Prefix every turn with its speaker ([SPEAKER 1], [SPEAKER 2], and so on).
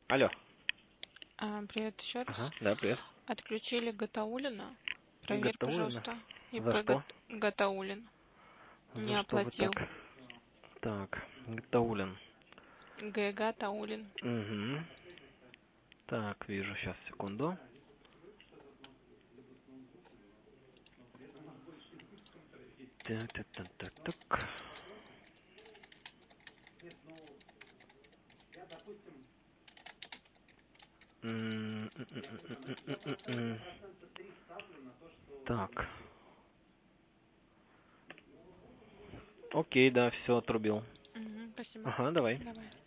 [SPEAKER 1] Алло.
[SPEAKER 2] Привет еще
[SPEAKER 1] Ага,
[SPEAKER 2] раз.
[SPEAKER 1] да, привет.
[SPEAKER 2] Отключили Гатаулина. Проверь,
[SPEAKER 1] Гатаулина?
[SPEAKER 2] пожалуйста.
[SPEAKER 1] За что?
[SPEAKER 2] Гатаулин. Не
[SPEAKER 1] За что вы
[SPEAKER 2] оплатил.
[SPEAKER 1] так? Так, Гатаулин.
[SPEAKER 2] Гатаулин.
[SPEAKER 1] Угу. Так, вижу, сейчас, секунду. Так. Так. Окей, да, все отрубил.
[SPEAKER 2] Спасибо.
[SPEAKER 1] Ага, давай.
[SPEAKER 2] Давай.